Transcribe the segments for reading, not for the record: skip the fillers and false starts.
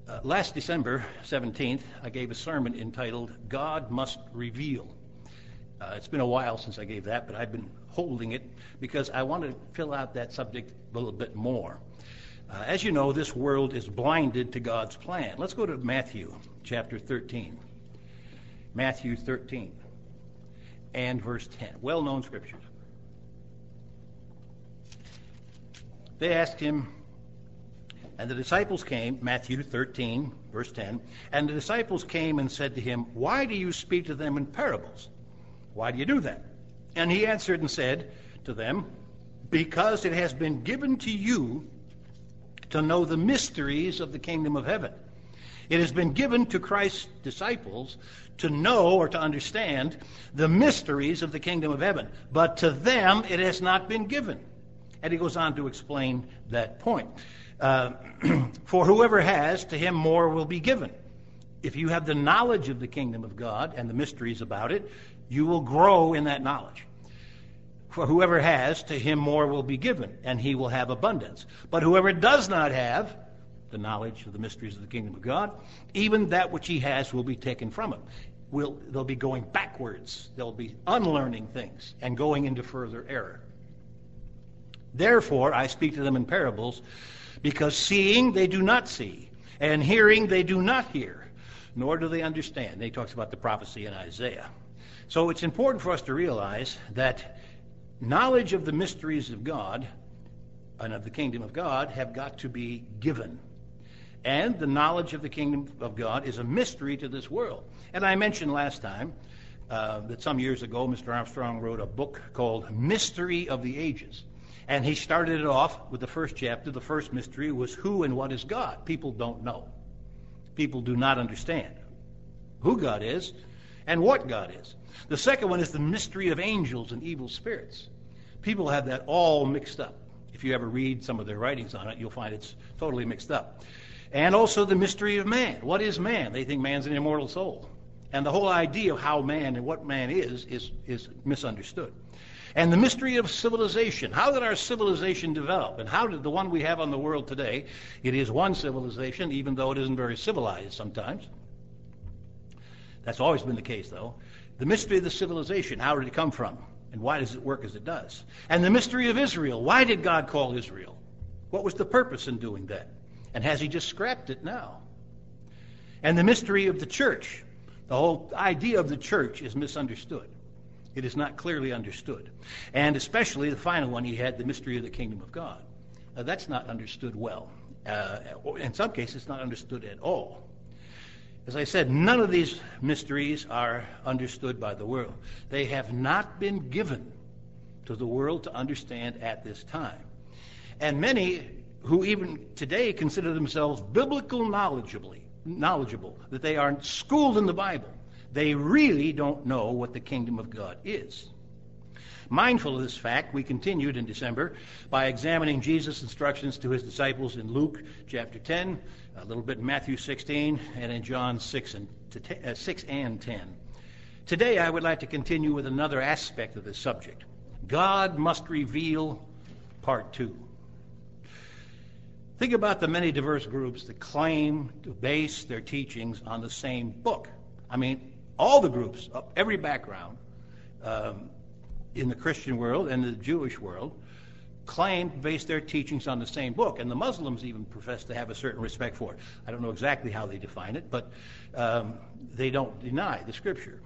Last December 17th, I gave a sermon entitled, God Must Reveal. It's been a while since I gave that, but I've been holding it because I want to fill out that subject a little bit more. As you know, this world is blinded to God's plan. Let's go to Matthew chapter 13. Matthew 13 and verse 10. Well-known scriptures. They asked him, and the disciples came, Matthew 13, verse 10, and the disciples came and said to him, why do you speak to them in parables? Why do you do that? And he answered and said to them, because it has been given to you to know the mysteries of the kingdom of heaven. It has been given to Christ's disciples to know or to understand the mysteries of the kingdom of heaven. But to them it has not been given. And he goes on to explain that point. For whoever has, to him more will be given. If you have the knowledge of the kingdom of God and the mysteries about it, you will grow in that knowledge. For whoever has, to him more will be given, and he will have abundance. But whoever does not have the knowledge of the mysteries of the kingdom of God, even that which he has will be taken from him. They'll be going backwards. They'll be unlearning things and going into further error. Therefore, I speak to them in parables, because seeing they do not see, and hearing they do not hear, nor do they understand. He talks about the prophecy in Isaiah. So it's important for us to realize that knowledge of the mysteries of God and of the kingdom of God have got to be given. And the knowledge of the kingdom of God is a mystery to this world. And I mentioned last time that some years ago, Mr. Armstrong wrote a book called Mystery of the Ages. And he started it off with the first chapter. The first mystery was who and what is God. People don't know. People do not understand who God is and what God is. The second one is the mystery of angels and evil spirits. People have that all mixed up. If you ever read some of their writings on it, you'll find it's totally mixed up. And also the mystery of man. What is man? They think man's an immortal soul. And the whole idea of how man and what man is misunderstood. And the mystery of civilization. How did our civilization develop? And how did the one we have on the world today, it is one civilization, even though it isn't very civilized sometimes. That's always been the case, though. The mystery of the civilization, how did it come from? And why does it work as it does? And the mystery of Israel. Why did God call Israel? What was the purpose in doing that? And has he just scrapped it now? And the mystery of the church. The whole idea of the church is misunderstood. It is not clearly understood. And especially the final one he had, the mystery of the kingdom of God. That's not understood well. In some cases, it's not understood at all. As I said, none of these mysteries are understood by the world. They have not been given to the world to understand at this time. And many who even today consider themselves biblical knowledgeable, that they are schooled in the Bible, they really don't know what the kingdom of God is. Mindful of this fact, we continued in December by examining Jesus' instructions to his disciples in Luke chapter 10, a little bit in Matthew 16, and in John 6 and 10. Today I would like to continue with another aspect of this subject. God must reveal, part 2. Think about the many diverse groups that claim to base their teachings on the same book. I mean, all the groups of every background in the Christian world and the Jewish world claim to base their teachings on the same book. And the Muslims even profess to have a certain respect for it. I don't know exactly how they define it, but they don't deny the Scripture.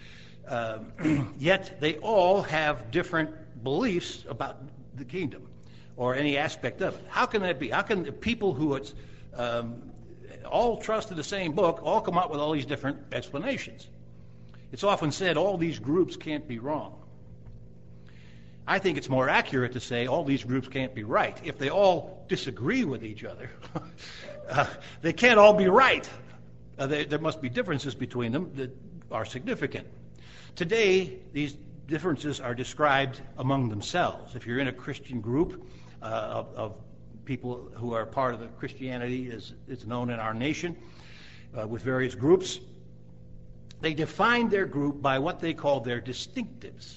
Yet they all have different beliefs about the kingdom or any aspect of it. How can that be? How can the people who all trust in the same book all come up with all these different explanations? It's often said all these groups can't be wrong. I think it's more accurate to say all these groups can't be right. If they all disagree with each other, they can't all be right. There must be differences between them that are significant. Today, these differences are described among themselves. If you're in a Christian group of people who are part of the Christianity as it's known in our nation, with various groups, they define their group by what they call their distinctives.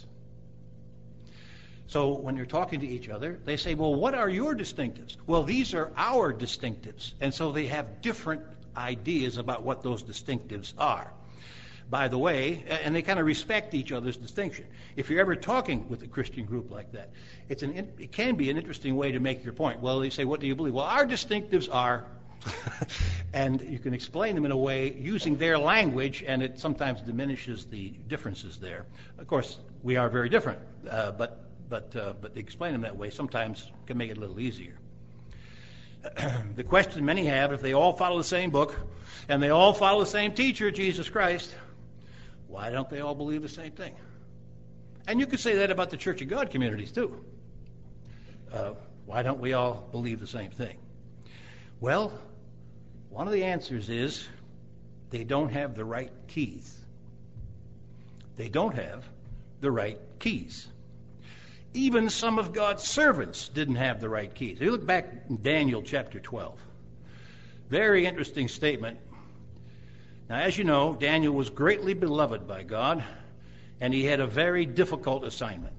So when you're talking to each other, they say, well, what are your distinctives? Well, these are our distinctives. And so they have different ideas about what those distinctives are. By the way, and they kind of respect each other's distinction. If you're ever talking with a Christian group like that, it can be an interesting way to make your point. Well, they say, what do you believe? Well, our distinctives are, and you can explain them in a way using their language, and it sometimes diminishes the differences there. Of course, we are very different, but explain them that way sometimes can make it a little easier. The question many have, if they all follow the same book and they all follow the same teacher, Jesus Christ, why don't they all believe the same thing? And you could say that about the Church of God communities too. Why don't we all believe the same thing? Well, one of the answers is they don't have the right keys. They don't have the right keys. Even some of God's servants didn't have the right keys. If you look back in Daniel chapter 12, very interesting statement. Now, as you know, Daniel was greatly beloved by God, and he had a very difficult assignment.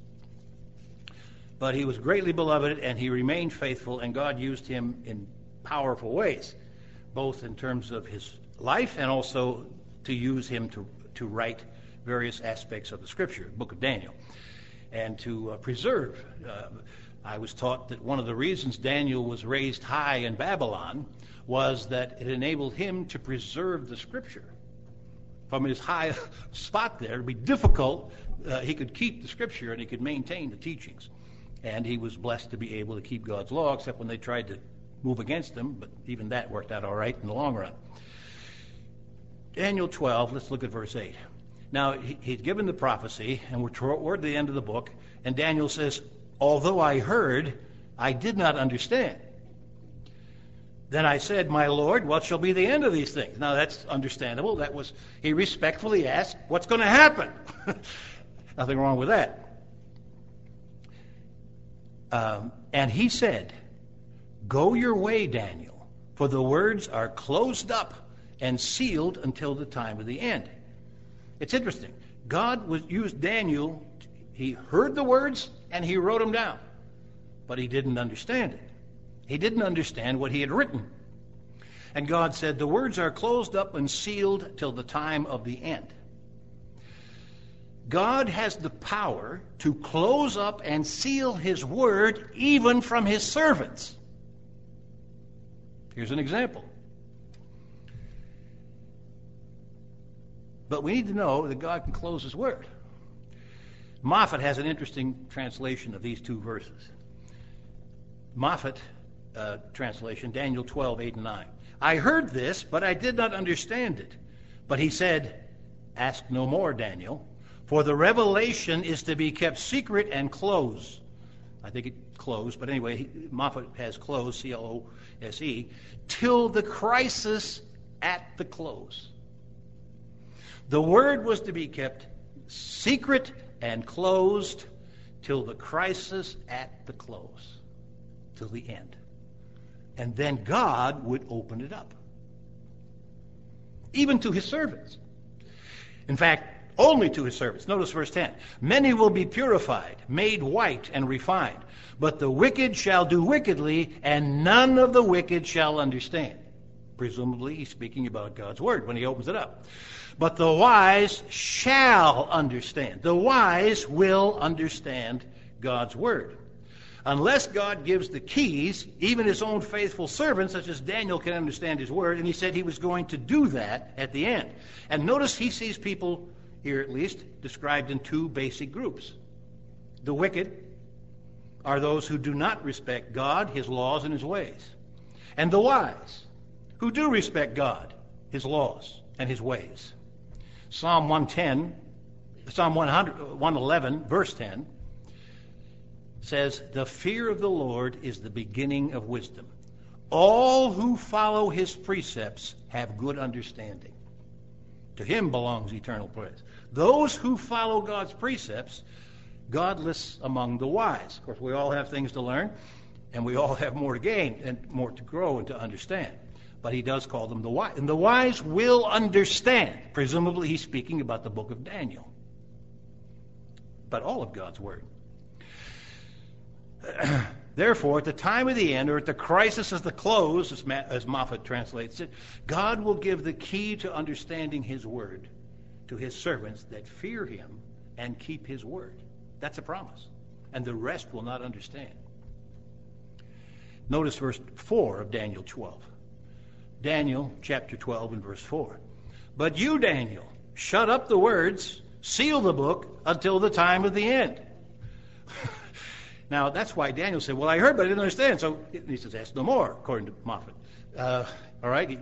But he was greatly beloved, and he remained faithful, and God used him in powerful ways, both in terms of his life and also to use him to write various aspects of the Scripture, the book of Daniel, and to preserve. I was taught that one of the reasons Daniel was raised high in Babylon was that it enabled him to preserve the Scripture. From his high spot there, it would be difficult. He could keep the Scripture and he could maintain the teachings. And he was blessed to be able to keep God's law, except when they tried to move against him, but even that worked out all right in the long run. Daniel 12, let's look at verse 8. Now, he'd given the prophecy, and we're toward the end of the book, and Daniel says, although I heard, I did not understand. Then I said, my Lord, what shall be the end of these things? Now, that's understandable. He respectfully asked, what's going to happen? Nothing wrong with that. And he said, go your way, Daniel, for the words are closed up and sealed until the time of the end. It's interesting. God used Daniel. He heard the words and he wrote them down, but he didn't understand it. He didn't understand what he had written. And God said, the words are closed up and sealed till the time of the end. God has the power to close up and seal his word even from his servants. Here's an example. But we need to know that God can close his word. Moffat has an interesting translation of these two verses. Moffat translation, Daniel 12, 8 and 9. I heard this, but I did not understand it. But he said, ask no more, Daniel, for the revelation is to be kept secret and closed. I think it closed, but anyway, Moffat has closed, C-L-O-S-E, till the crisis at the close. The word was to be kept secret and closed till the crisis at the close, till the end. And then God would open it up, even to his servants. In fact, only to his servants. Notice verse 10. Many will be purified, made white and refined, but the wicked shall do wickedly, and none of the wicked shall understand. Presumably, he's speaking about God's word when he opens it up. But the wise shall understand. The wise will understand God's word. Unless God gives the keys, even his own faithful servants, such as Daniel, can understand his word. And he said he was going to do that at the end. And notice he sees people, here at least, described in two basic groups. The wicked are those who do not respect God, his laws, and his ways. And the wise, who do respect God, his laws, and his ways. Psalm 111, verse 10, says, the fear of the Lord is the beginning of wisdom. All who follow his precepts have good understanding. To him belongs eternal praise. Those who follow God's precepts, God lists among the wise. Of course, we all have things to learn, and we all have more to gain and more to grow and to understand. But he does call them the wise. And the wise will understand. Presumably he's speaking about the book of Daniel. But all of God's word. Therefore, at the time of the end, or at the crisis of the close, as Moffat translates it, God will give the key to understanding his word to his servants that fear him and keep his word. That's a promise. And the rest will not understand. Notice verse 4 of Daniel 12. Daniel chapter 12 and verse 4. But you, Daniel, shut up the words, seal the book until the time of the end. Now, that's why Daniel said, well, I heard, but I didn't understand. So he says, ask no more, according to Moffat. All right?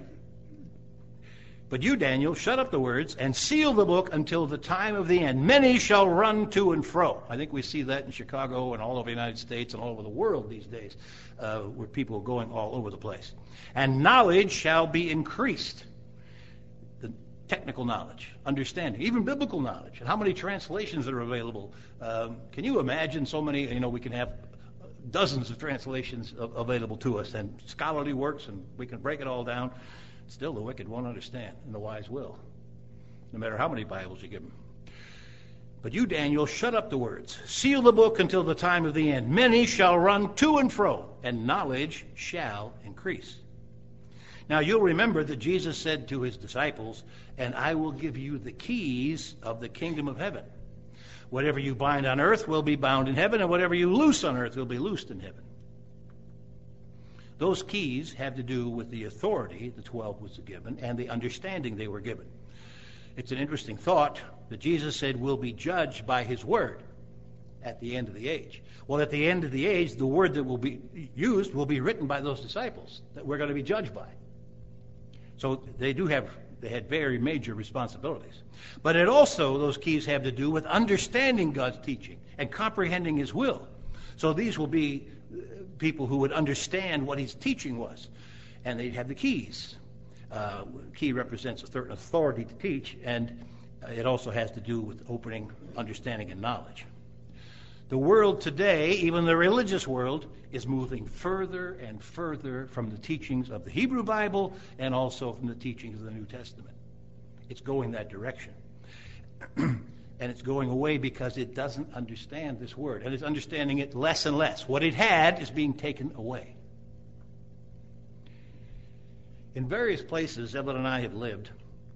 But you, Daniel, shut up the words and seal the book until the time of the end. Many shall run to and fro. I think we see that in Chicago and all over the United States and all over the world these days, where people are going all over the place. And knowledge shall be increased. The technical knowledge, understanding, even biblical knowledge. And how many translations are available? Can you imagine so many? We can have dozens of translations available to us and scholarly works, and we can break it all down. Still, the wicked won't understand, and the wise will, no matter how many Bibles you give them. But you, Daniel, shut up the words. Seal the book until the time of the end. Many shall run to and fro, and knowledge shall increase. Now, you'll remember that Jesus said to his disciples, and I will give you the keys of the kingdom of heaven. Whatever you bind on earth will be bound in heaven, and whatever you loose on earth will be loosed in heaven. Those keys have to do with the authority the 12 was given and the understanding they were given. It's an interesting thought that Jesus said we'll be judged by his word at the end of the age. Well, at the end of the age, the word that will be used will be written by those disciples that we're going to be judged by. So they had very major responsibilities. But it also, those keys have to do with understanding God's teaching and comprehending his will. So these will be people who would understand what his teaching was, and they'd have the keys. Key represents a certain authority to teach, and it also has to do with opening understanding and knowledge. The world today, even the religious world, is moving further and further from the teachings of the Hebrew Bible and also from the teachings of the New Testament. It's going that direction. And it's going away because it doesn't understand this word. And it's understanding it less and less. What it had is being taken away. In various places Evelyn and I have lived,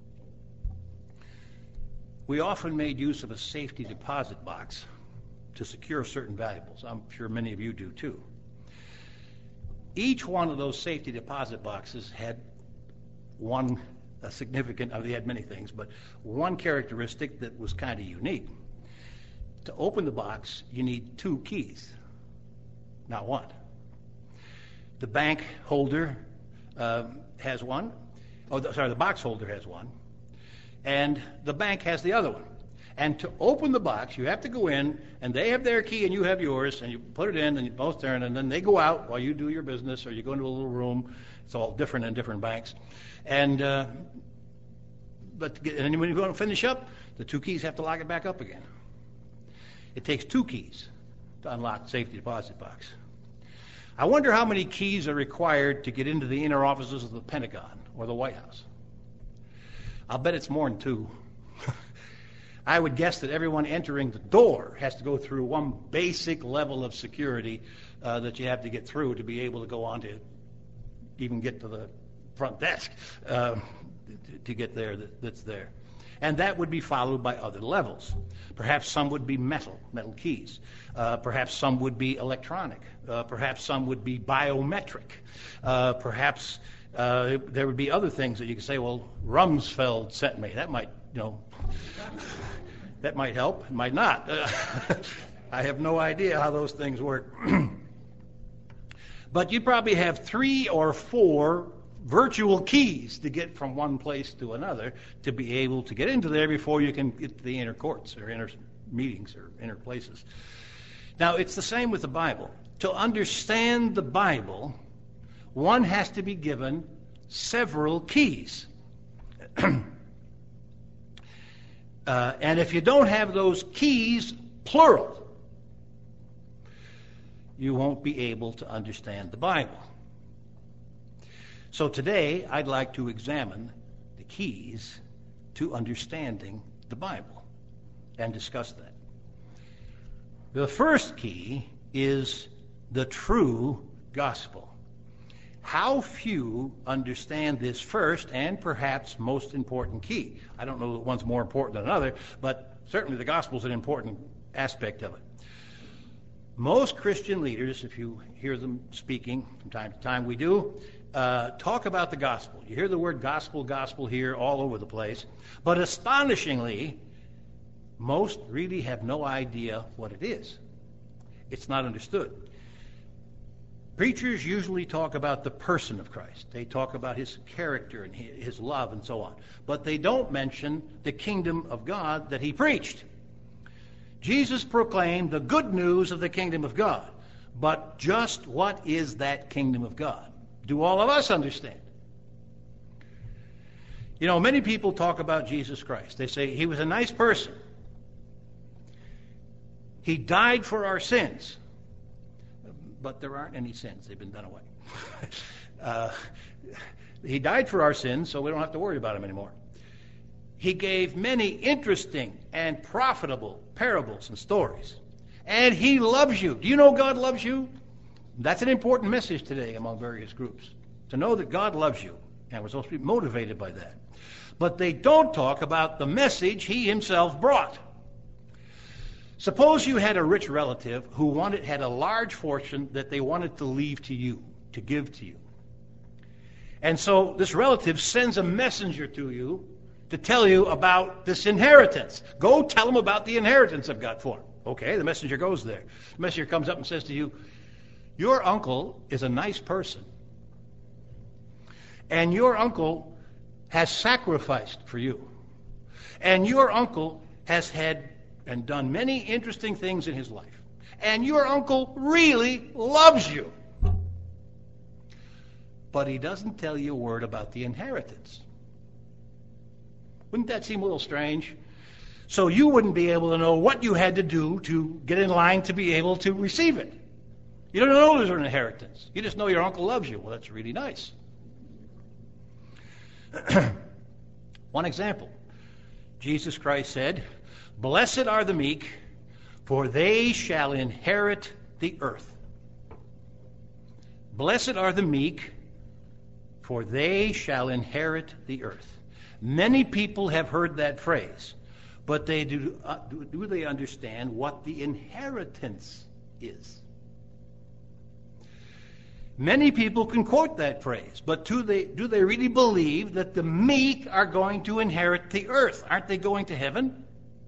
we often made use of a safety deposit box to secure certain valuables. I'm sure many of you do too. Each one of those safety deposit boxes had one significant, they had many things, but one characteristic that was kind of unique. To open the box, you need 2 keys, not one. The bank holder has one. The box holder has one. And the bank has the other one. And to open the box, you have to go in, and they have their key and you have yours, and you put it in, and you both turn, and then they go out while you do your business, or you go into a little room. It's all different in different banks. And when you want to finish up, the 2 keys have to lock it back up again. It takes 2 keys to unlock the safety deposit box. I wonder how many keys are required to get into the inner offices of the Pentagon or the White House. I'll bet it's more than 2. I would guess that everyone entering the door has to go through one basic level of security that you have to get through to be able to go on to even get to the front desk to get there that's there. And that would be followed by other levels. Perhaps some would be metal keys. Perhaps some would be electronic. Perhaps some would be biometric. Perhaps there would be other things that you could say, well, Rumsfeld sent me. That might, that might help. It might not. I have no idea how those things work. But you probably have 3 or 4 virtual keys to get from one place to another to be able to get into there before you can get to the inner courts or inner meetings or inner places. Now, it's the same with the Bible. To understand the Bible, one has to be given several keys. And if you don't have those keys, plural, you won't be able to understand the Bible. So today, I'd like to examine the keys to understanding the Bible and discuss that. The first key is the true gospel. How few understand this first and perhaps most important key. I don't know that one's more important than another, but certainly the gospel is an important aspect of it. Most Christian leaders, if you hear them speaking from time to time, we do, talk about the gospel. You hear the word gospel, gospel here all over the place. But astonishingly, most really have no idea what it is. It's not understood. Preachers usually talk about the person of Christ. They talk about his character and his love and so on. But they don't mention the kingdom of God that he preached. Jesus proclaimed the good news of the kingdom of God. But just what is that kingdom of God? Do all of us understand? You know, many people talk about Jesus Christ. They say he was a nice person. He died for our sins. But there aren't any sins. They've been done away. He died for our sins, so we don't have to worry about him anymore. He gave many interesting and profitable parables and stories. And he loves you. Do you know God loves you? That's an important message today among various groups. To know that God loves you. And we're supposed to be motivated by that. But they don't talk about the message he himself brought. Suppose you had a rich relative who had a large fortune that they wanted to leave to you, to give to you. And so this relative sends a messenger to you to tell you about this inheritance. Go tell him about the inheritance I've got for him. Okay, the messenger goes there. The messenger comes up and says to you, your uncle is a nice person. And your uncle has sacrificed for you. And your uncle has had and done many interesting things in his life. And your uncle really loves you. But he doesn't tell you a word about the inheritance. Wouldn't that seem a little strange? So you wouldn't be able to know what you had to do to get in line to be able to receive it. You don't know there's an inheritance. You just know your uncle loves you. Well, that's really nice. One example. Jesus Christ said, "Blessed are the meek, for they shall inherit the earth." Blessed are the meek, for they shall inherit the earth. Many people have heard that phrase, but do they understand what the inheritance is? Many people can quote that phrase, but do they really believe that the meek are going to inherit the earth? Aren't they going to heaven?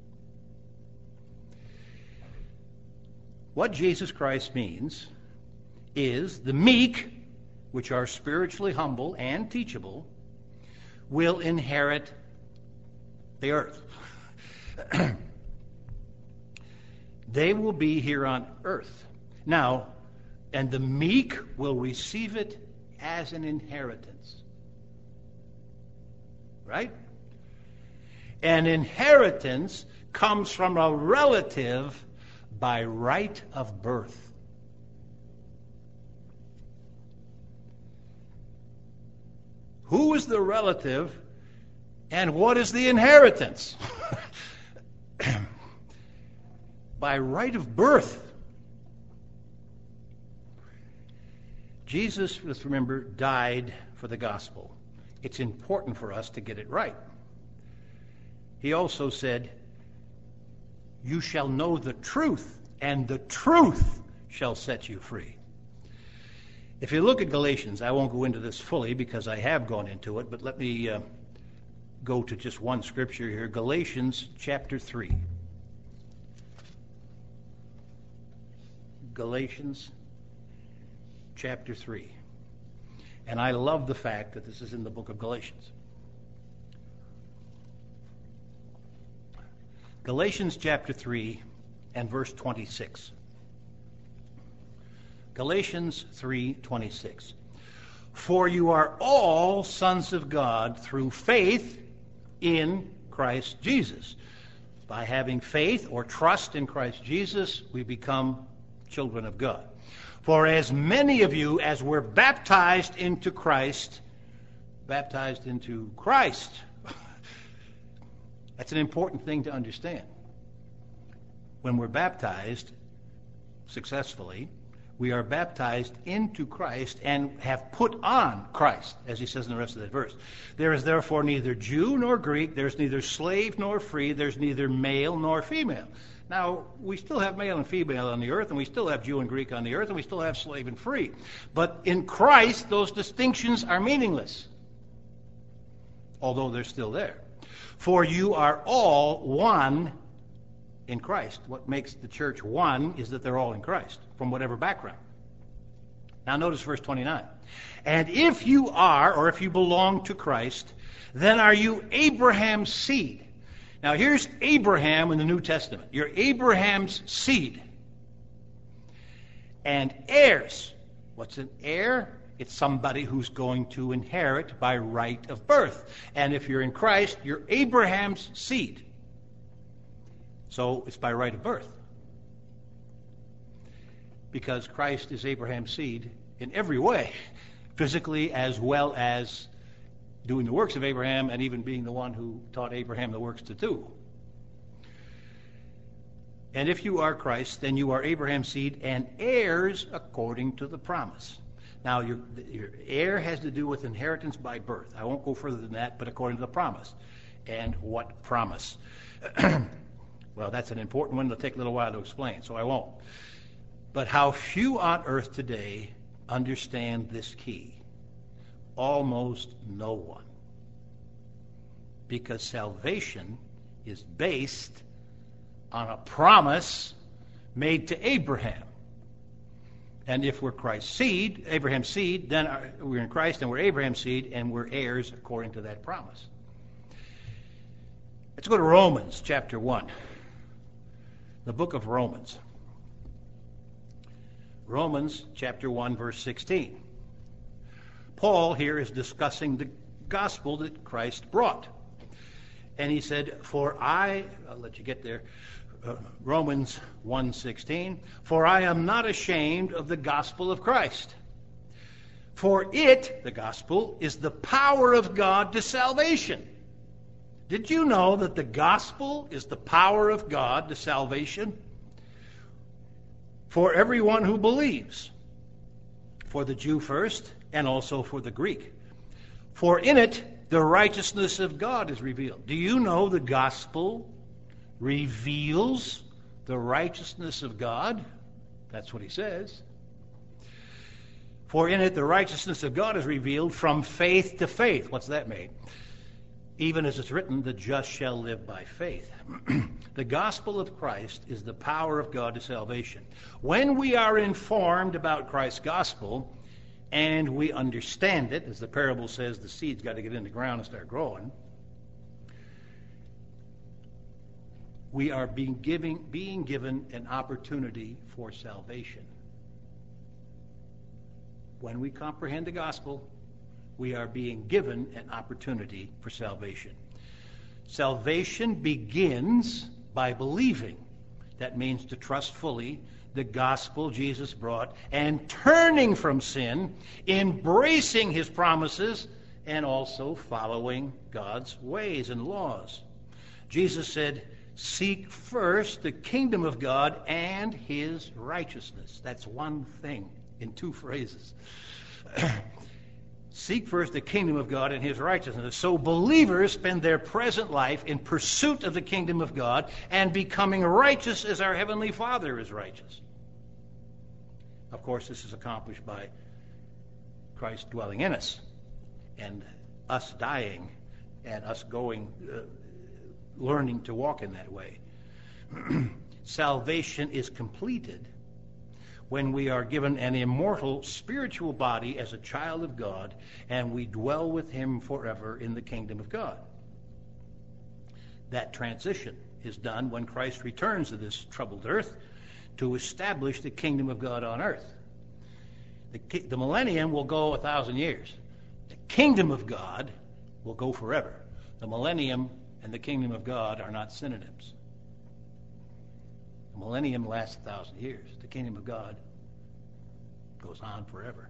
What Jesus Christ means is the meek, which are spiritually humble and teachable, will inherit the earth. They will be here on earth. Now, and the meek will receive it as an inheritance. Right? An inheritance comes from a relative by right of birth. Who is the relative and what is the inheritance? By right of birth. Jesus, let's remember, died for the gospel. It's important for us to get it right. He also said, "You shall know the truth, and the truth shall set you free." If you look at Galatians, I won't go into this fully because I have gone into it, but let me go to just one scripture here. Galatians chapter 3. Galatians chapter 3. And I love the fact that this is in the book of Galatians. Galatians chapter 3 and verse 26. Galatians 3:26. For you are all sons of God through faith in Christ Jesus. By having faith or trust in Christ Jesus, we become children of God. For as many of you as were baptized into Christ, that's an important thing to understand. When we're baptized successfully, We are baptized into Christ and have put on Christ, as he says in the rest of that verse. There is therefore neither Jew nor Greek, there's neither slave nor free, there's neither male nor female. Now, we still have male and female on the earth, and we still have Jew and Greek on the earth, and we still have slave and free. But in Christ, those distinctions are meaningless, although they're still there. For you are all one in Christ. What makes the church one is that they're all in Christ, from whatever background. Now notice verse 29. And if you are, or if you belong to Christ, then are you Abraham's seed. Now here's Abraham in the New Testament. You're Abraham's seed. And heirs. What's an heir? It's somebody who's going to inherit by right of birth. And if you're in Christ, you're Abraham's seed. So it's by right of birth. Because Christ is Abraham's seed in every way, physically as well as doing the works of Abraham and even being the one who taught Abraham the works to do. And if you are Christ, then you are Abraham's seed and heirs according to the promise. Now, your heir has to do with inheritance by birth. I won't go further than that, but according to the promise. And what promise? Well, that's an important one. It'll take a little while to explain, so I won't. But how few on earth today understand this key. Almost no one. Because salvation is based on a promise made to Abraham. And if we're Christ's seed, Abraham's seed, then we're in Christ and we're Abraham's seed and we're heirs according to that promise. Let's go to Romans chapter 1. The book of Romans. Romans chapter 1, verse 16. Paul here is discussing the gospel that Christ brought. And he said, I'll let you get there. Romans 1:16. For I am not ashamed of the gospel of Christ. For it, the gospel, is the power of God to salvation. Did you know that the gospel is the power of God to salvation? For everyone who believes. For the Jew first, and also for the Greek. For in it, the righteousness of God is revealed. Do you know the gospel reveals the righteousness of God? That's what he says. For in it, the righteousness of God is revealed from faith to faith. What's that mean? Even as it's written, the just shall live by faith. The gospel of Christ is the power of God to salvation. When we are informed about Christ's gospel, and we understand it, as the parable says, the seed's got to get in the ground and start growing, we are being given an opportunity for salvation. When we comprehend the gospel, we are being given an opportunity for salvation. Salvation begins by believing. That means to trust fully the gospel Jesus brought and turning from sin, embracing his promises, and also following God's ways and laws. Jesus said, seek first the kingdom of God and his righteousness. That's one thing in two phrases. Seek first the kingdom of God and his righteousness. So believers spend their present life in pursuit of the kingdom of God and becoming righteous as our Heavenly Father is righteous. Of course, this is accomplished by Christ dwelling in us and us dying and us learning to walk in that way. Salvation is completed when we are given an immortal spiritual body as a child of God, and we dwell with him forever in the kingdom of God. That transition is done when Christ returns to this troubled earth to establish the kingdom of God on earth. The millennium will go 1,000 years. The kingdom of God will go forever. The millennium and the kingdom of God are not synonyms. The millennium lasts 1,000 years. The kingdom of God goes on forever.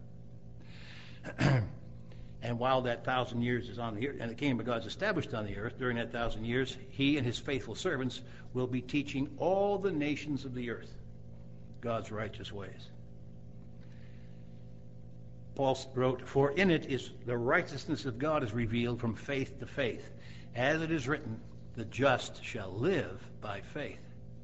And while that 1,000 years is on the earth, and the kingdom of God is established on the earth, during that 1,000 years, he and his faithful servants will be teaching all the nations of the earth God's righteous ways. Paul wrote, "For in it is the righteousness of God is revealed from faith to faith. As it is written, the just shall live by faith."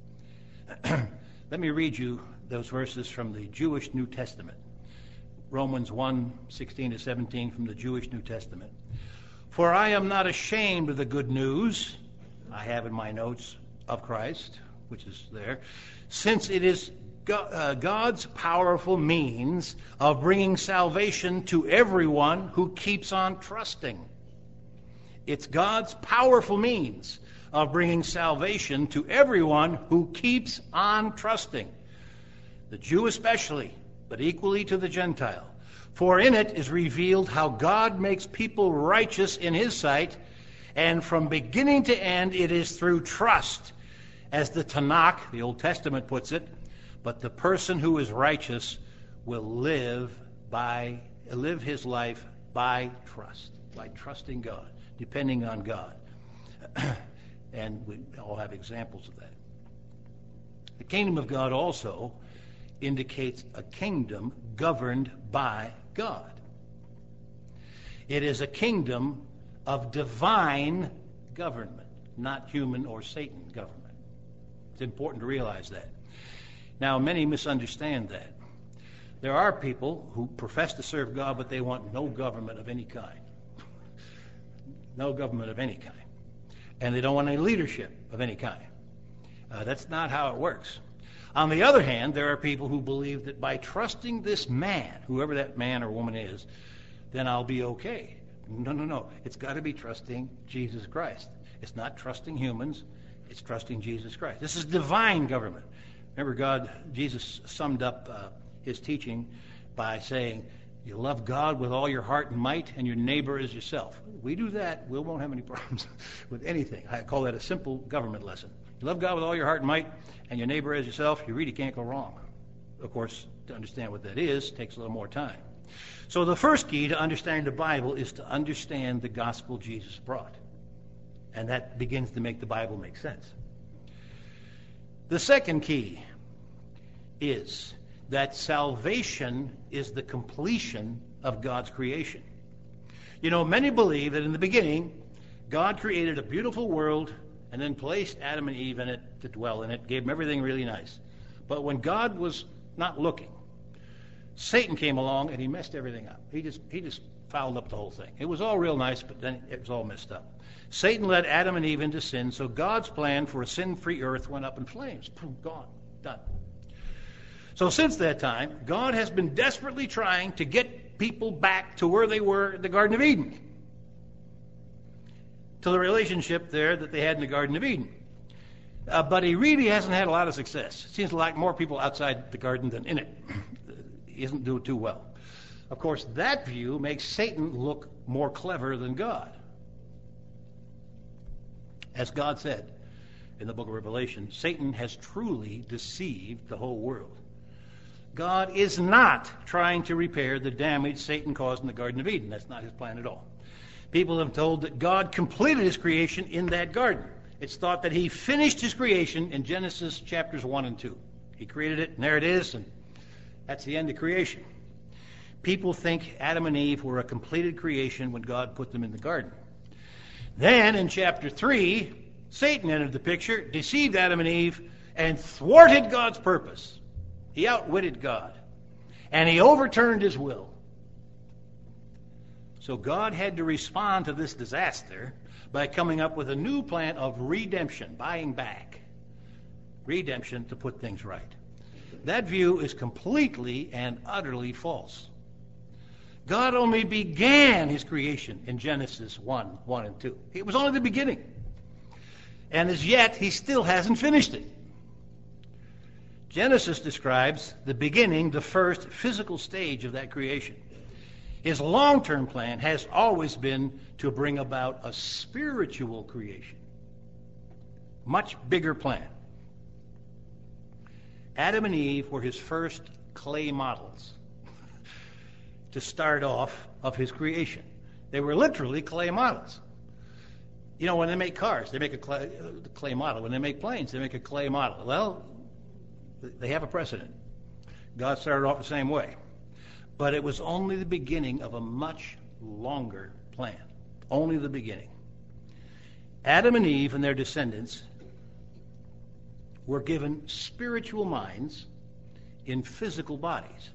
Let me read you those verses from the Jewish New Testament. Romans 1:16-17 from the Jewish New Testament. "For I am not ashamed of the good news," I have in my notes, "of Christ," which is there, "since it is God's powerful means of bringing salvation to everyone who keeps on trusting." It's God's powerful means of bringing salvation to everyone who keeps on trusting. The Jew especially, but equally to the Gentile. "For in it is revealed how God makes people righteous in his sight, and from beginning to end it is through trust, as the Tanakh, the Old Testament, puts it, but the person who is righteous will live his life by trust, by trusting God, depending on God." And we all have examples of that. The kingdom of God also indicates a kingdom governed by God. It is a kingdom of divine government, not human or Satan government. It's important to realize that. Now, many misunderstand that. There are people who profess to serve God, but they want no government of any kind. No government of any kind. And they don't want any leadership of any kind. That's not how it works. On the other hand, there are people who believe that by trusting this man, whoever that man or woman is, then I'll be okay. No. It's got to be trusting Jesus Christ. It's not trusting humans. It's trusting Jesus Christ. This is divine government. Remember, Jesus summed up his teaching by saying, you love God with all your heart and might, and your neighbor as yourself. We do that, we won't have any problems with anything. I call that a simple government lesson. You love God with all your heart and might, and your neighbor as yourself, you really can't go wrong. Of course, to understand what that is takes a little more time. So the first key to understanding the Bible is to understand the gospel Jesus brought. And that begins to make the Bible make sense. The second key is that salvation is the completion of God's creation. You know, many believe that in the beginning, God created a beautiful world and then placed Adam and Eve in it to dwell in it, gave them everything really nice. But when God was not looking, Satan came along and he messed everything up. He just fouled up the whole thing. It was all real nice, but then it was all messed up. Satan led Adam and Eve into sin, so God's plan for a sin-free earth went up in flames. Boom, gone, done. So since that time, God has been desperately trying to get people back to where they were in the Garden of Eden, to the relationship there that they had in the Garden of Eden. But he really hasn't had a lot of success. It seems like more people outside the garden than in it. He isn't doing too well. Of course, that view makes Satan look more clever than God. As God said in the book of Revelation, Satan has truly deceived the whole world. God is not trying to repair the damage Satan caused in the Garden of Eden. That's not his plan at all. People have told that God completed his creation in that garden. It's thought that he finished his creation in Genesis chapters 1 and 2. He created it, and there it is, and that's the end of creation. People think Adam and Eve were a completed creation when God put them in the garden. Then, in chapter 3, Satan entered the picture, deceived Adam and Eve, and thwarted God's purpose. He outwitted God, and he overturned his will. So God had to respond to this disaster by coming up with a new plan of redemption, buying back. Redemption to put things right. That view is completely and utterly false. God only began his creation in Genesis 1 and 2. It was only the beginning. And as yet, he still hasn't finished it. Genesis describes the beginning, the first physical stage of that creation. His long-term plan has always been to bring about a spiritual creation. Much bigger plan. Adam and Eve were his first clay models to start off of his creation. They were literally clay models. You know, when they make cars, they make a clay model. When they make planes, they make a clay model. Well, they have a precedent. God started off the same way. But it was only the beginning of a much longer plan. Only the beginning. Adam and Eve and their descendants were given spiritual minds in physical bodies.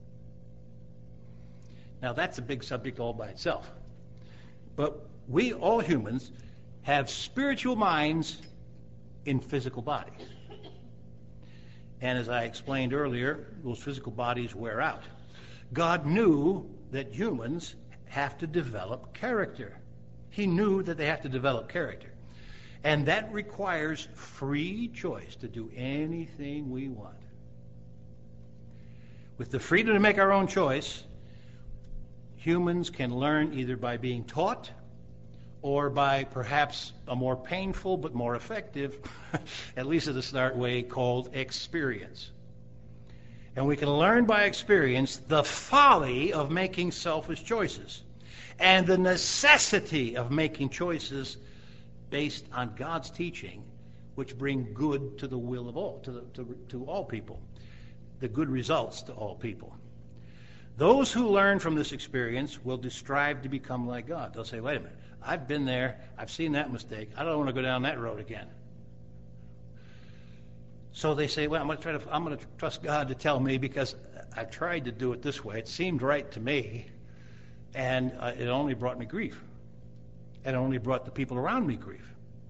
Now that's a big subject all by itself. But we, all humans, have spiritual minds in physical bodies. And as I explained earlier, those physical bodies wear out. God knew that humans have to develop character. He knew that they have to develop character. And that requires free choice to do anything we want. With the freedom to make our own choice, humans can learn either by being taught or by perhaps a more painful but more effective, at least at the start way, called experience. And we can learn by experience the folly of making selfish choices and the necessity of making choices based on God's teaching, which bring good to the will of all, to all people, the good results to all people. Those who learn from this experience will strive to become like God. They'll say, wait a minute, I've been there, I've seen that mistake, I don't want to go down that road again. So they say, well, I'm going to trust God to tell me because I tried to do it this way. It seemed right to me, and it only brought me grief. And it only brought the people around me grief.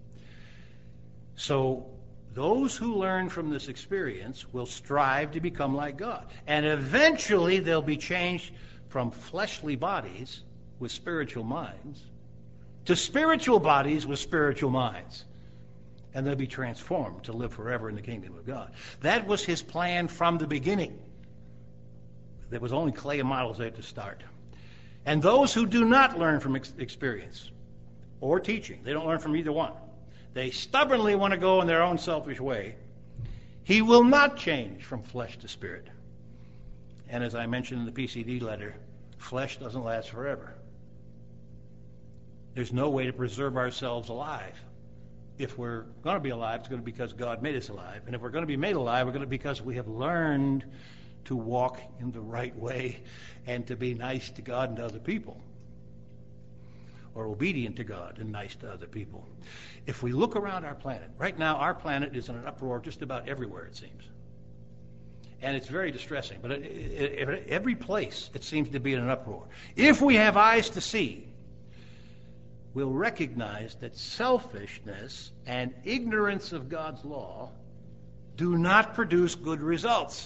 So those who learn from this experience will strive to become like God. And eventually they'll be changed from fleshly bodies with spiritual minds to spiritual bodies with spiritual minds. And they'll be transformed to live forever in the kingdom of God. That was his plan from the beginning. There was only clay and models there to start. And those who do not learn from experience or teaching, they don't learn from either one, they stubbornly want to go in their own selfish way, he will not change from flesh to spirit. And as I mentioned in the PCD letter, flesh doesn't last forever. There's no way to preserve ourselves alive. If we're going to be alive, it's going to be because God made us alive. And if we're going to be made alive, we're going to be because we have learned to walk in the right way and to be nice to God and to other people, or obedient to God and nice to other people. If we look around our planet, right now our planet is in an uproar just about everywhere, it seems. And it's very distressing. But every place it seems to be in an uproar. If we have eyes to see, we'll recognize that selfishness and ignorance of God's law do not produce good results.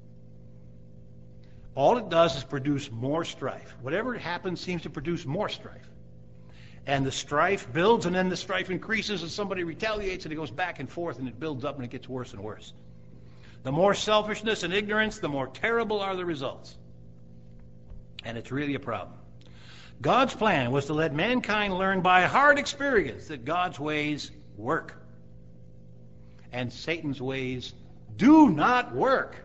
All it does is produce more strife. Whatever happens seems to produce more strife. And the strife builds, and then the strife increases, and somebody retaliates, and it goes back and forth, and it builds up, and it gets worse and worse. The more selfishness and ignorance, the more terrible are the results. And it's really a problem. God's plan was to let mankind learn by hard experience that God's ways work. And Satan's ways do not work.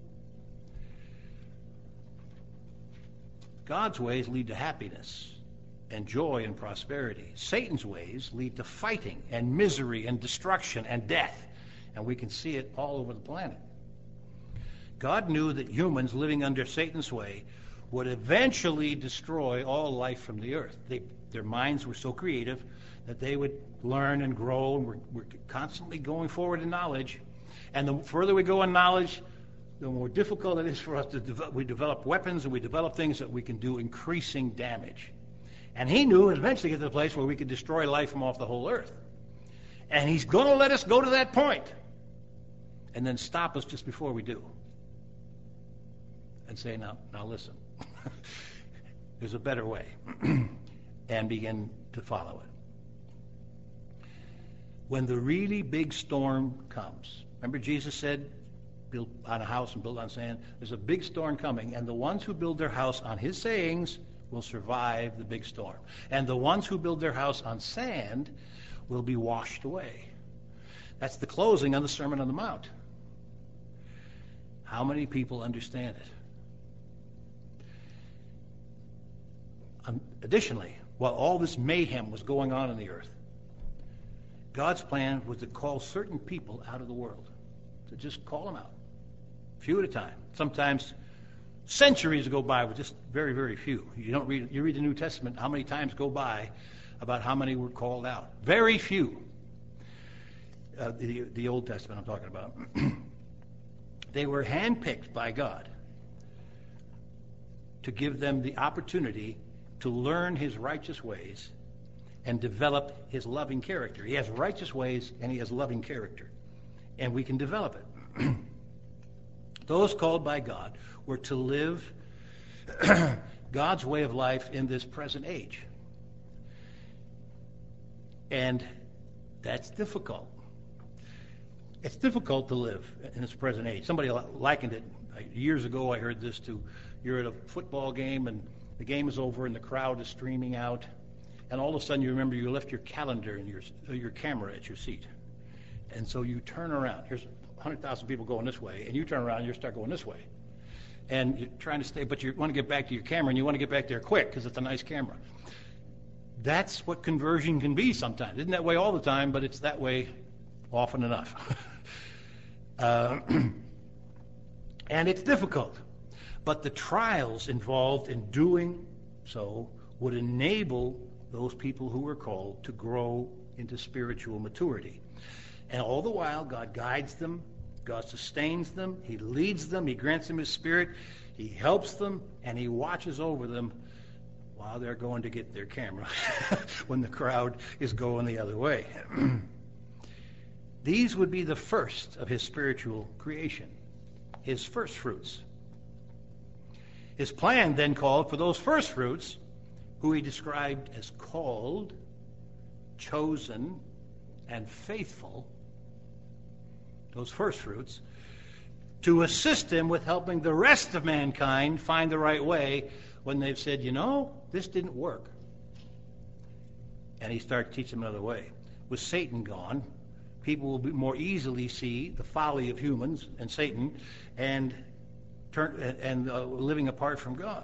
God's ways lead to happiness and joy and prosperity. Satan's ways lead to fighting and misery and destruction and death. And we can see it all over the planet. God knew that humans living under Satan's way would eventually destroy all life from the earth. Their minds were so creative that they would learn and grow, and we're constantly going forward in knowledge. And the further we go in knowledge, the more difficult it is for us to develop. We develop weapons and we develop things that we can do increasing damage. And he knew it would eventually get to the place where we could destroy life from off the whole earth. And he's going to let us go to that point and then stop us just before we do. And say, now listen. There's a better way. And begin to follow it. When the really big storm comes, remember Jesus said, build on a house and build on sand. There's a big storm coming, and the ones who build their house on his sayings will survive the big storm. And the ones who build their house on sand will be washed away. That's the closing on the Sermon on the Mount. How many people understand it? Additionally, while all this mayhem was going on in the earth, God's plan was to call certain people out of the world, to just call them out, a few at a time. Sometimes Centuries go by with just very, very few. You read the New Testament, how many times go by about how many were called out? Very few. The Old Testament I'm talking about. They were handpicked by God to give them the opportunity to learn his righteous ways and develop his loving character. He has righteous ways and he has loving character. And we can develop it. Those called by God were to live God's way of life in this present age. And that's difficult. It's difficult to live in this present age. Somebody likened it. Years ago I heard this to, you're at a football game and the game is over and the crowd is streaming out. And all of a sudden you remember you left your calendar and your camera at your seat. And so you turn around. Here's 100,000 people going this way, and you turn around and you start going this way. And you're trying to stay, but you want to get back to your camera, and you want to get back there quick because it's a nice camera. That's what conversion can be sometimes. It isn't that way all the time, but it's that way often enough. And it's difficult. But the trials involved in doing so would enable those people who were called to grow into spiritual maturity. And all the while, God guides them, God sustains them, he leads them, he grants them his Spirit, he helps them, and he watches over them while they're going to get their camera when the crowd is going the other way. These would be the first of his spiritual creation, his first fruits. His plan then called for those first fruits, who he described as called, chosen, and faithful, those first fruits, to assist him with helping the rest of mankind find the right way when they've said, this didn't work. And he started teaching them another way. With Satan gone, people will more easily see the folly of humans and Satan and living apart from God.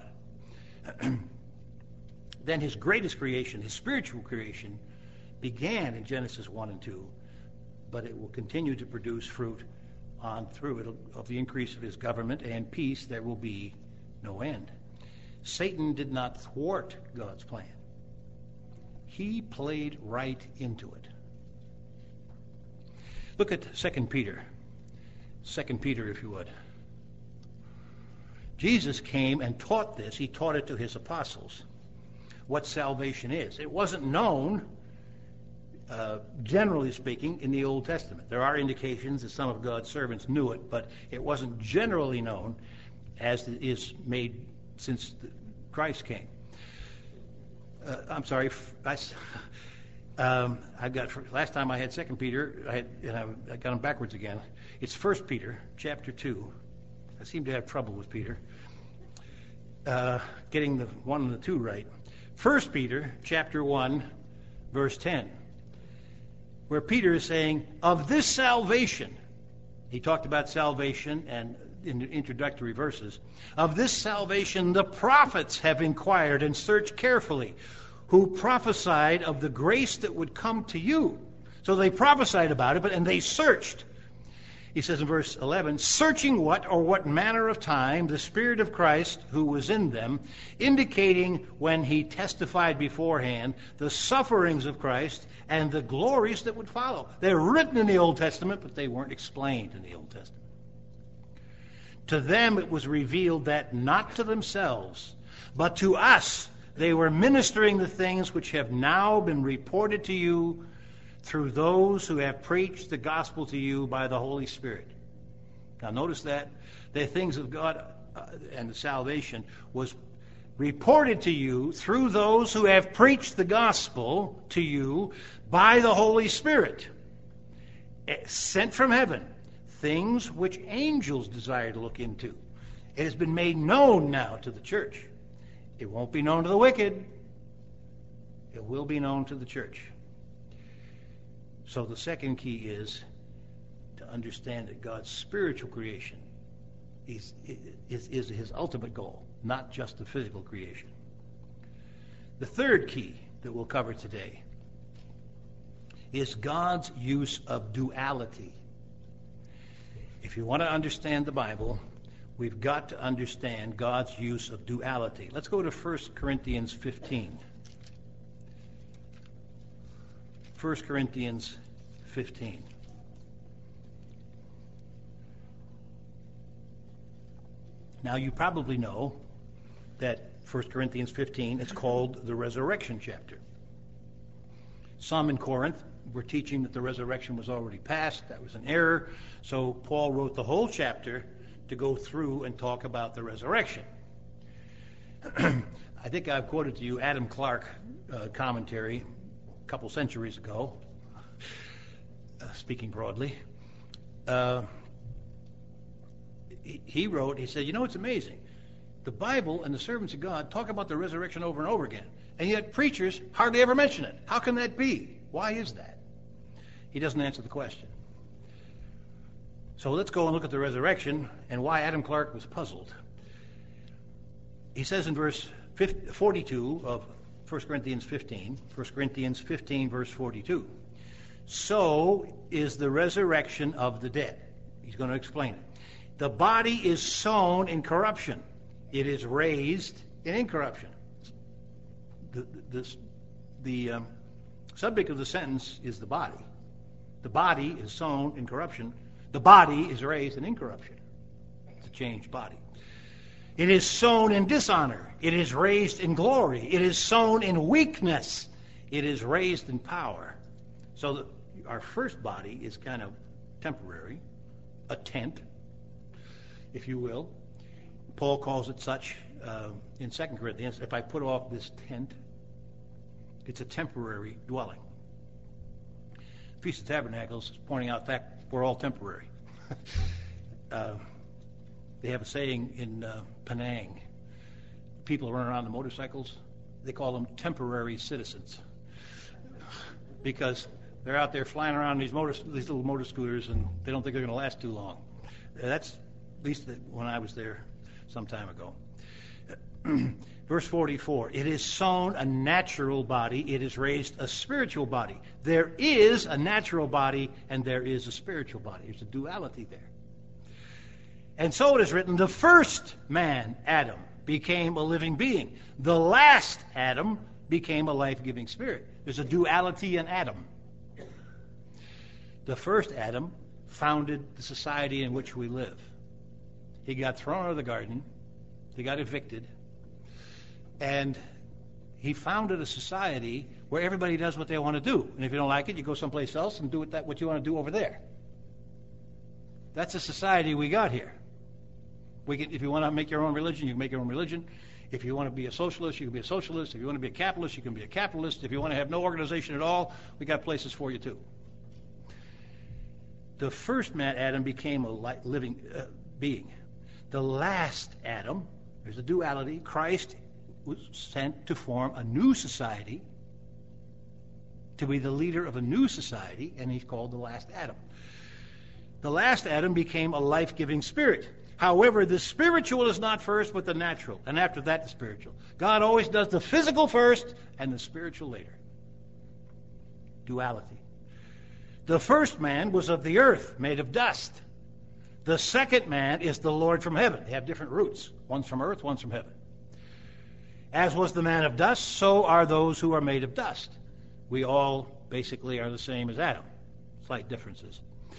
Then his greatest creation, his spiritual creation, began in Genesis 1 and 2, but it will continue to produce fruit on through it of the increase of his government and peace. There will be no end. Satan did not thwart God's plan. He played right into it. Look at 2 Peter. 2 Peter, if you would. Jesus came and taught this. He taught it to his apostles, what salvation is. It wasn't known, generally speaking, in the Old Testament. There are indications that some of God's servants knew it, but it wasn't generally known as it is made since Christ came. I'm sorry. I've got, last time I had 2 Peter, I got them backwards again. It's 1 Peter, chapter 2. I seem to have trouble with Peter. Getting the 1 and the 2 right. 1 Peter, chapter 1, verse 10. Where Peter is saying, of this salvation, he talked about salvation and in the introductory verses, of this salvation the prophets have inquired and searched carefully, who prophesied of the grace that would come to you. So they prophesied about it, and they searched. He says in verse 11, searching what manner of time the Spirit of Christ who was in them, indicating when he testified beforehand the sufferings of Christ and the glories that would follow. They're written in the Old Testament, but they weren't explained in the Old Testament. To them it was revealed that not to themselves, but to us they were ministering the things which have now been reported to you through those who have preached the gospel to you by the Holy Spirit. Now notice that the things of God and the salvation was reported to you through those who have preached the gospel to you by the Holy Spirit, sent from heaven, things which angels desire to look into. It has been made known now to the church. It won't be known to the wicked. It will be known to the church. So the second key is to understand that God's spiritual creation is his ultimate goal, not just the physical creation. The third key that we'll cover today is God's use of duality. If you want to understand the Bible, we've got to understand God's use of duality. Let's go to 1 Corinthians 15. 1 Corinthians 15. Now, you probably know that 1 Corinthians 15 is called the resurrection chapter. Some in Corinth were teaching that the resurrection was already past. That was an error. So Paul wrote the whole chapter to go through and talk about the resurrection. I think I've quoted to you Adam Clarke commentary a couple centuries ago, speaking broadly. He wrote, he said, it's amazing. The Bible and the servants of God talk about the resurrection over and over again, and yet preachers hardly ever mention it. How can that be? Why is that? He doesn't answer the question. So let's go and look at the resurrection and why Adam Clarke was puzzled. He says in verse 42 of 1 Corinthians 15, 1 Corinthians 15, verse 42, so is the resurrection of the dead. He's going to explain it. The body is sown in corruption. It is raised in incorruption. The subject of the sentence is the body. The body is sown in corruption. The body is raised in incorruption. It's a changed body. It is sown in dishonor. It is raised in glory. It is sown in weakness. It is raised in power. So our first body is kind of temporary, a tent, if you will. Paul calls it such in 2 Corinthians. If I put off this tent, it's a temporary dwelling. Feast of Tabernacles is pointing out that we're all temporary. They have a saying in Penang. People run around on motorcycles. They call them temporary citizens because they're out there flying around these little motor scooters, and they don't think they're going to last too long. That's at least when I was there some time ago. Verse 44, it is sown a natural body, it is raised a spiritual body. There is a natural body and there is a spiritual body. There's a duality there. And so it is written, the first man, Adam, became a living being. The last Adam became a life-giving spirit. There's a duality in Adam. The first Adam founded the society in which we live. He got thrown out of the garden. He got evicted. And he founded a society where everybody does what they want to do. And if you don't like it, you go someplace else and do what you want to do over there. That's a society we got here. If you want to make your own religion, you can make your own religion. If you want to be a socialist, you can be a socialist. If you want to be a capitalist, you can be a capitalist. If you want to have no organization at all, we got places for you too. The first man, Adam, became a living being. The last Adam, there's a duality. Christ was sent to form a new society, to be the leader of a new society, and he's called the last Adam. The last Adam became a life-giving spirit. However, the spiritual is not first, but the natural, and after that, the spiritual. God always does the physical first and the spiritual later. Duality. The first man was of the earth, made of dust. The second man is the Lord from heaven. They have different roots. One's from earth, one's from heaven. As was the man of dust, so are those who are made of dust. We all basically are the same as Adam. Slight differences.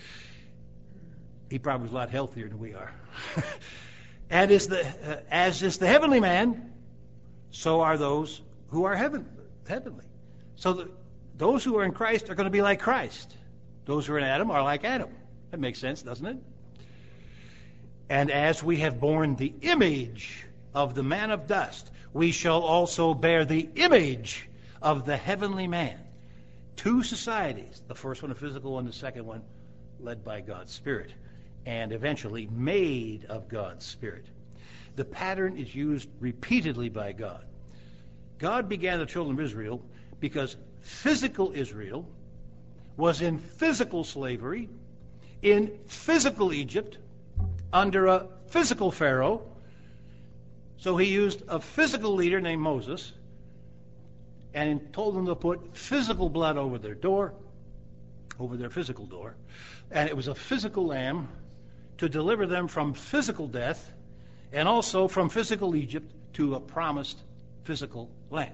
He probably was a lot healthier than we are. And as is the heavenly man, so are those who are heavenly. So those who are in Christ are going to be like Christ. Those who are in Adam are like Adam. That makes sense, doesn't it? And as we have borne the image of the man of dust, we shall also bear the image of the heavenly man. Two societies, the first one a physical one, the second one led by God's Spirit, and eventually made of God's Spirit. The pattern is used repeatedly by God. God began the children of Israel because physical Israel was in physical slavery, in physical Egypt, under a physical Pharaoh. So he used a physical leader named Moses and told them to put physical blood over their door, over their physical door. And it was a physical lamb to deliver them from physical death and also from physical Egypt to a promised physical land.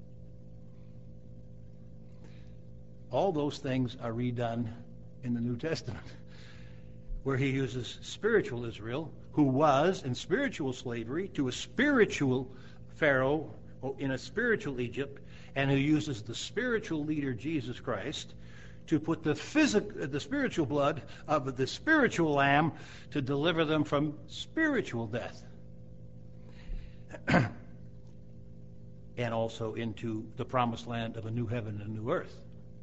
All those things are redone in the New Testament, where he uses spiritual Israel, who was in spiritual slavery to a spiritual Pharaoh in a spiritual Egypt, and who uses the spiritual leader Jesus Christ to put the spiritual blood of the spiritual lamb to deliver them from spiritual death. And also into the promised land of a new heaven and a new earth.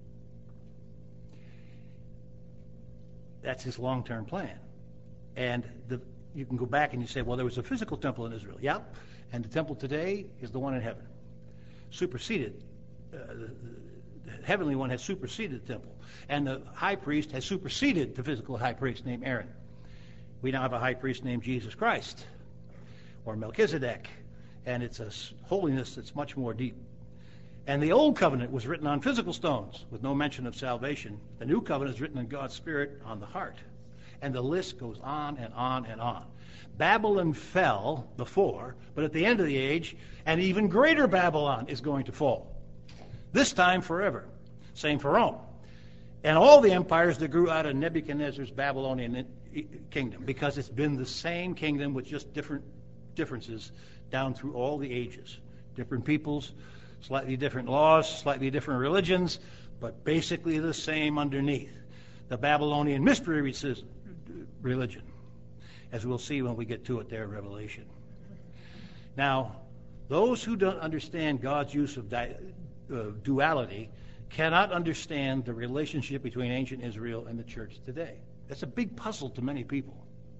That's his long-term plan. And you can go back and you say, well, there was a physical temple in Israel. Yep. And the temple today is the one in heaven. Superseded. The heavenly one has superseded the temple. And the high priest has superseded the physical high priest named Aaron. We now have a high priest named Jesus Christ, or Melchizedek. And it's a holiness that's much more deep. And the old covenant was written on physical stones with no mention of salvation. The new covenant is written in God's Spirit on the heart. And the list goes on and on and on. Babylon fell before, but at the end of the age, an even greater Babylon is going to fall. This time forever. Same for Rome. And all the empires that grew out of Nebuchadnezzar's Babylonian kingdom, because it's been the same kingdom with just different differences down through all the ages. Different peoples, slightly different laws, slightly different religions, but basically the same underneath. The Babylonian mystery religion, as we'll see when we get to it there in Revelation. Now, those who don't understand God's use of duality cannot understand the relationship between ancient Israel and the church today. That's a big puzzle to many people.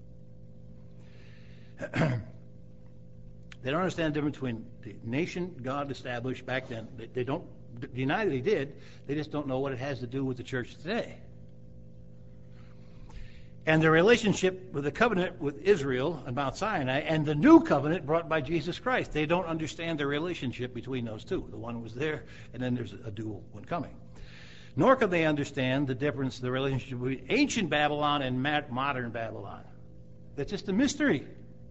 They don't understand the difference between the nation God established back then. They don't deny that he did. They just don't know what it has to do with the church today. And the relationship with the covenant with Israel and Mount Sinai and the new covenant brought by Jesus Christ. They don't understand the relationship between those two. The one was there, and then there's a dual one coming. Nor can they understand the difference, the relationship between ancient Babylon and modern Babylon. That's just a mystery.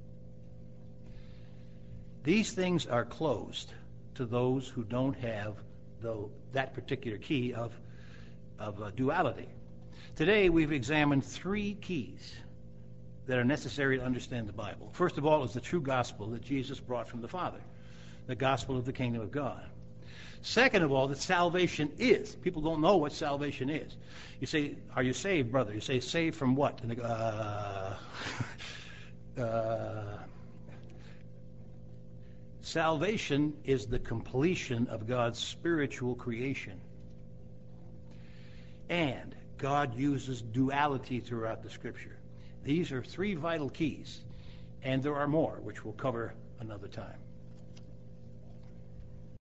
These things are closed to those who don't have that particular key of duality. Today we've examined 3 keys that are necessary to understand the Bible. First of all is the true gospel that Jesus brought from the Father, the gospel of the kingdom of God. Second of all, that salvation is. People don't know what salvation is. You say, are you saved, brother? You say, saved from what? And they go, salvation is the completion of God's spiritual creation. And God uses duality throughout the Scripture. These are 3 vital keys, and there are more, which we'll cover another time.